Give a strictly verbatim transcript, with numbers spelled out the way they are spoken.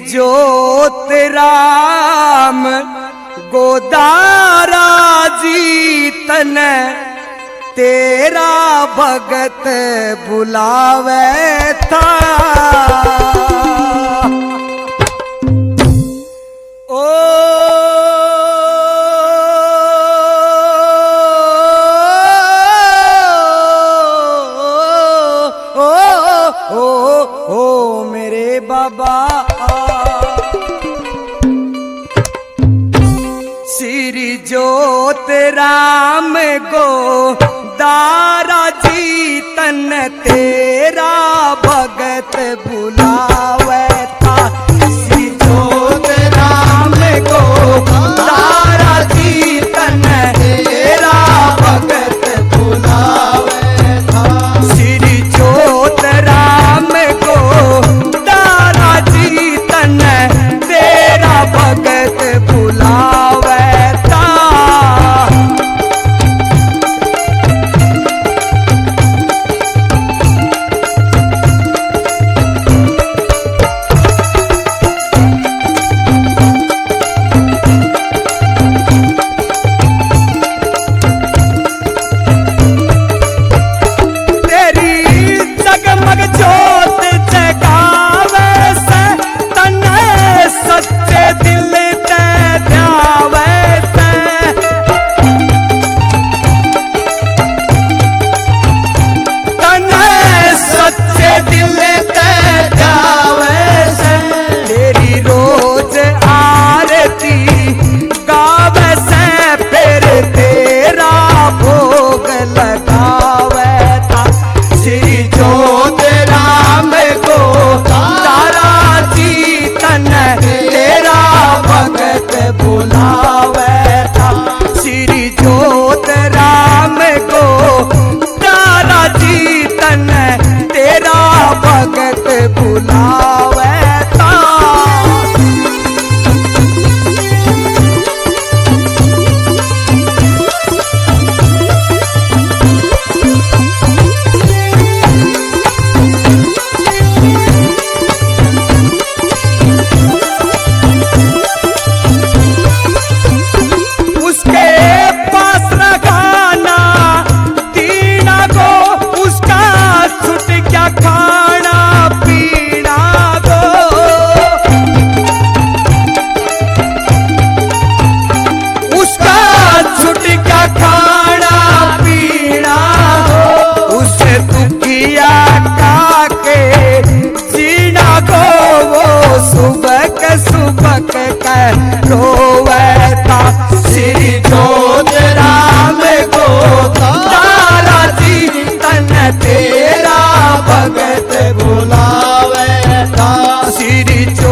जोत राम गोदारा जी तन तेरा भगत बुलावे था। ओ ओ ओ ओ मेरे बाबा श्री जोत राम गो दारा जी तन तेरा भगत बुलावे था। श्री जोत राम गो दारा जी तन तेरा भगत बुलावे था। श्री जोत राम गो दारा जी तन तेरा भगत बुलावे था। बुलावे था। श्री जोत राम को दारा जी तन तेरा भगत बुलावे था। सुबक कर रोवे था। श्री जोत राम को दारा जी तन तेरा भगत बुलावे था। श्री